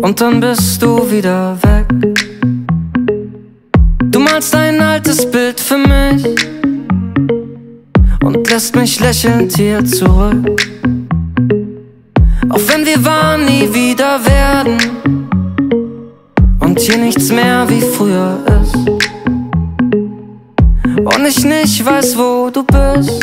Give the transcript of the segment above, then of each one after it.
und dann bist du wieder weg. Du malst ein altes Bild für mich und lässt mich lächelnd hier zurück. Auch wenn wir waren, nie wieder werden und hier nichts mehr wie früher ist und ich nicht weiß, wo du bist.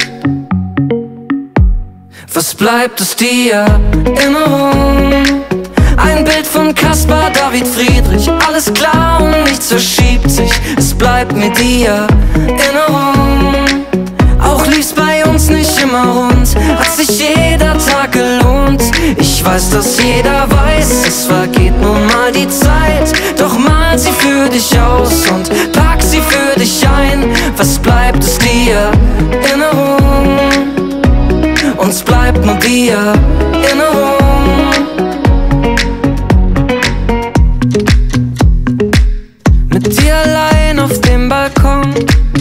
Was bleibt, ist die Erinnerung. Ein Bild von Caspar David Friedrich. Alles klar und nichts verschiebt sich. Es bleibt mir die Erinnerung. Auch lief's bei uns nicht immer rund, hat sich jeder Tag gelohnt. Ich weiß, dass jeder weiß, es vergeht nun mal die Zeit. Doch mal sie für dich aus und pack sie für dich ein. Was bleibt, ist die Erinnerung. Uns bleibt nur die Erinnerung. Mit dir allein auf dem Balkon,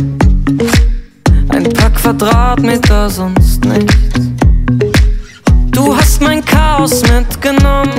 ein paar Quadratmeter, sonst nichts. Du hast mein Chaos mitgenommen.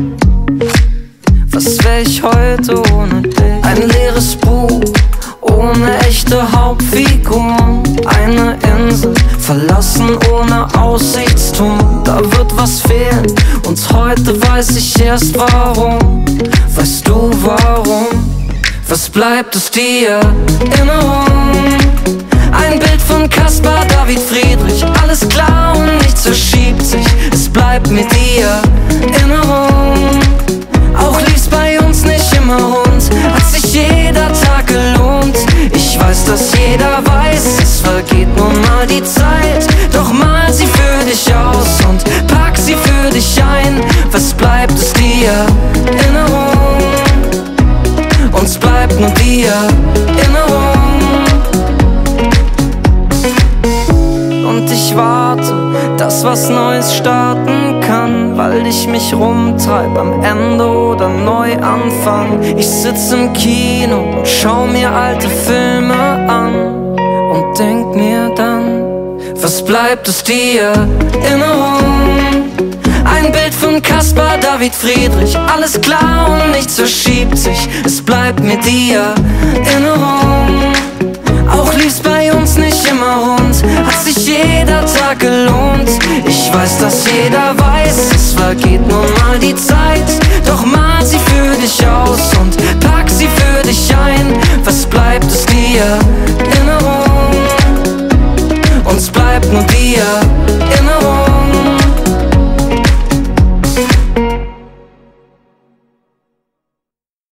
Was wär ich heute ohne dich? Ein leeres Buch ohne echte Hauptfiguren. Eine Insel, verlassen ohne Aussichtsturm. Da wird was fehlen und heute weiß ich erst warum. Weißt du warum? Was bleibt, ist die Erinnerung. Ein Bild von Caspar David Friedrich. Alles klar und nichts verschiebt sich. Es bleibt mir die Erinnerung. Auch lief's bei uns nicht immer rund, hat sich jeder Tag gelohnt. Ich weiß, dass jeder weiß, es vergeht nun mal die Zeit. Doch mal sie für dich aus und pack sie für dich ein. Was bleibt, ist die Erinnerung. Uns bleibt nur die Erinnerung. Und ich warte, dass was Neues starten kann, weil ich mich rumtreib am Ende oder neu anfangen. Ich sitz im Kino und schau mir alte Filme an und denk mir dann, was bleibt, ist die Erinnerung. Ein Bild von Caspar David Friedrich. Alles klar und nichts verschiebt sich. Es bleibt mir die Erinnerung. Auch lief's bei uns nicht immer rund, hat sich jeder Tag gelohnt. Ich weiß, dass jeder weiß, es vergeht nun mal die Zeit. Doch mal sie für dich aus und pack sie für dich ein. Was bleibt, ist die Erinnerung. Uns bleibt nur die Erinnerung.